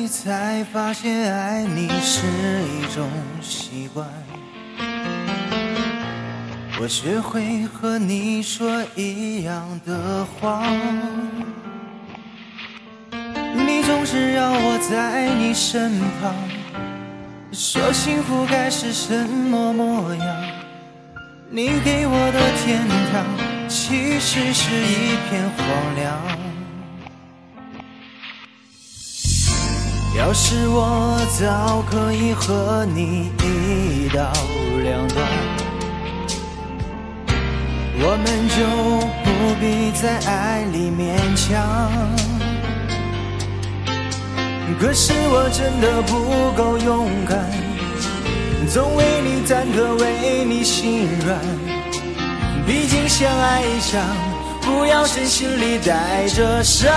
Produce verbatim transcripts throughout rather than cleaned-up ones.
才发现爱你是一种习惯，我学会和你说一样的话，你总是要我在你身旁，说幸福该是什么模样，你给我的天堂其实是一片荒凉。要是我早可以和你一刀两断，我们就不必在爱里勉强。可是我真的不够勇敢，总为你忐忑，为你心软。毕竟相爱一场，不要身心里带着伤。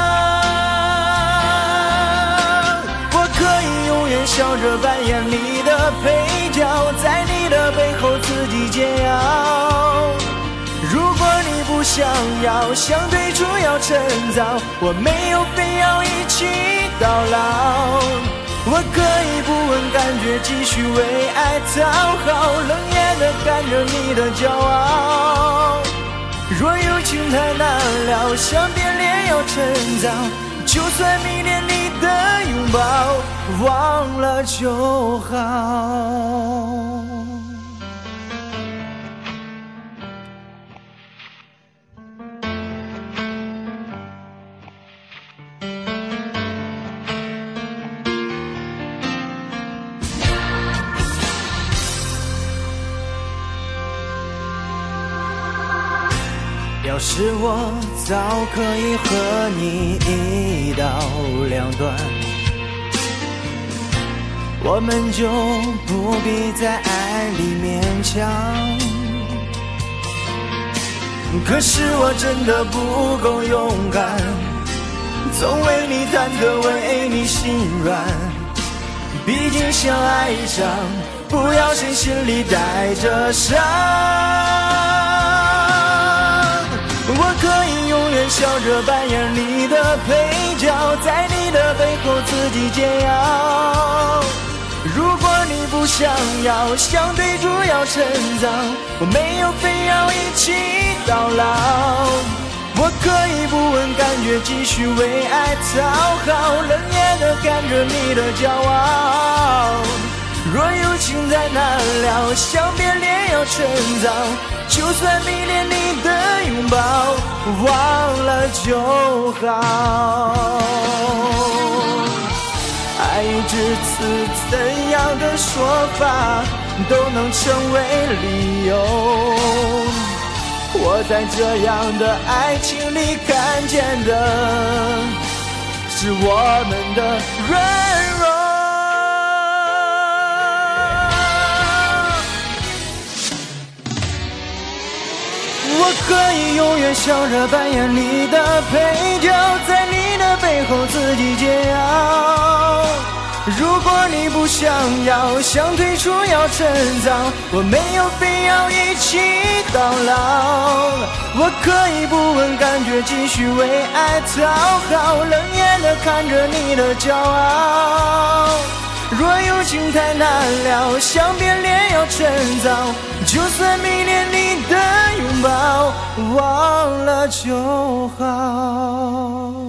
可以永远笑着扮演你的配角，在你的背后自己煎熬。如果你不想要，想退出要趁早，我没有非要一起到老。我可以不问感觉，继续为爱讨好，冷眼地看着你的骄傲。若有情太难了，想变脸要趁早，就算迷恋你的拥抱，忘了就好。要是我早可以和你一刀两断，我们就不必在爱里勉强。可是我真的不够勇敢，总为你忐忑，为你心软。毕竟相爱一场，不要身心里带着伤。我可以永远笑着扮演你的配角，在你的背后自己煎熬。如果你不想要，想退出要趁早，我没有非要一起到老。我可以不问感觉，继续为爱讨好，冷眼地看着你的骄傲。若有情太难了，想变脸要趁早，就算迷恋你的拥抱，忘了就好。爱至此怎样的说法都能成为理由，我在这样的爱情里看见的是我们的软弱。我可以永远笑着扮演你的配角，在你的背后自己煎熬。如果你不想要，想退出要趁早，我没有非要一起到老。我可以不问感觉，继续为爱讨好，冷眼地看着你的骄傲。若有情太难了，想变脸要趁早，就算迷恋你的拥抱，忘了就好。